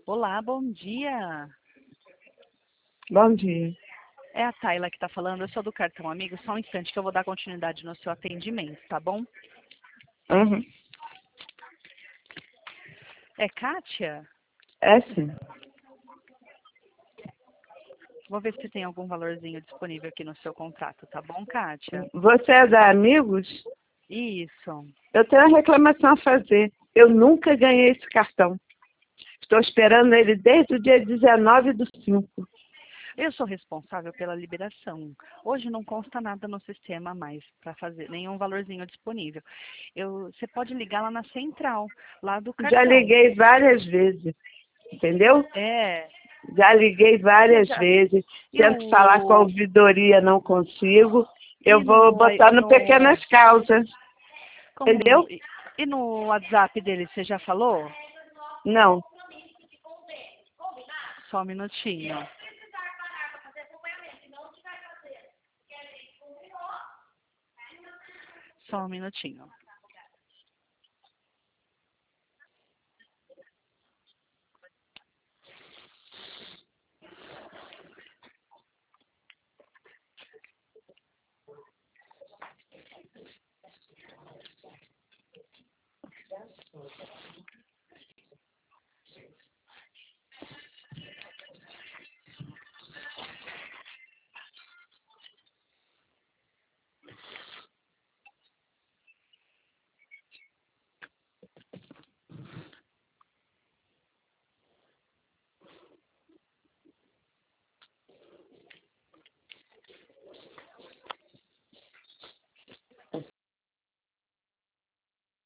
Olá, bom dia. Bom dia. É a Tayla que está falando. Eu sou do Cartão Amigo. Só um instante que eu vou dar continuidade no seu atendimento, tá bom? Uhum. É Kátia? É sim. Vou ver se tem algum valorzinho disponível aqui no seu contrato, tá bom, Kátia? Você é da Amigos? Isso. Eu tenho uma reclamação a fazer. Eu nunca ganhei esse cartão. Estou esperando ele desde o dia 19/5. Eu sou responsável pela liberação. Hoje não consta nada no sistema mais para fazer, nenhum valorzinho disponível. Você pode ligar lá na central, lá do Já cartão. liguei várias vezes, entendeu? É. Já liguei Você várias já, vezes. e Tento falar com a o ouvidoria, não consigo. Eu e vou no botar no Pequenas Causas, como entendeu? e no WhatsApp dele você já falou? Não. Só um minutinho. Só um minutinho.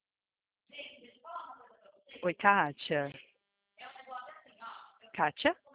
Oi, Kátia. Kátia?